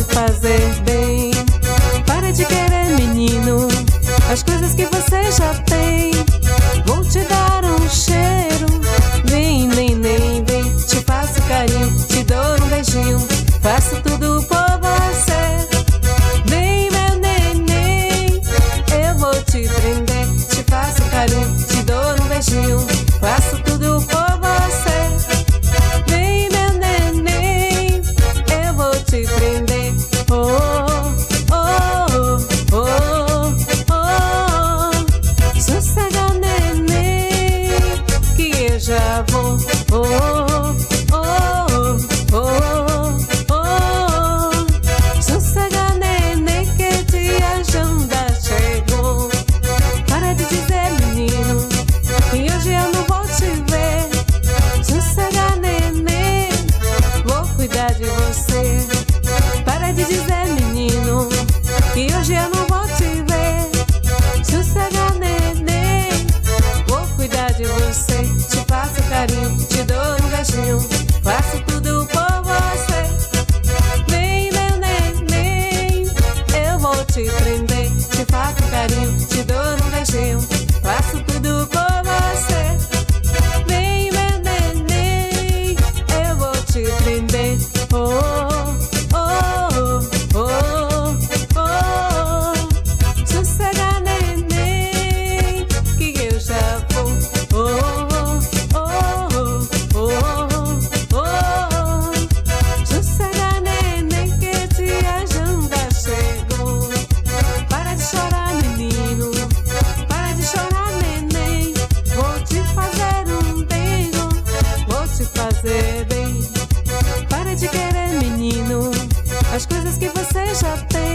fazer bem. Para de querer, menino, as coisas que você já tem. Vou te dar um cheiro. Vem, neném, vem, te faço carinho, te dou um beijinho, faço tudo por você. Vem, meu neném, eu vou te prender, te faço carinho, te dou um beijinho, faço tudo por você. Vem, meu neném, eu vou te prender. Oh, oh, oh, oh, oh. Sossega, neném, que eu já vou. Oh, oh, oh, oh, oh. Sossega, neném, que dia janda chegou. Para de dizer, menino, que hoje eu não vou te ver. Sossega, neném, vou cuidar de você. Para de dizer, menino, que hoje eu não vou te ver. Sossega, neném, vou cuidar de você. Te faço carinho, te dou um beijinho, faço tudo por você. Vem, meu neném, eu vou te prender, te faço carinho, te dou um beijinho, faço tudo por você. Vem, meu neném, eu vou te prender. Oh, oh, oh, oh. Sossega, neném, que eu já vou. Oh, oh, oh, oh, oh. Sossega, neném, que dia janda chegou. Para de chorar, menino, para de chorar, neném. Vou te fazer um beijo, vou te fazer bem. Para de querer, menino, as coisas que você já tem.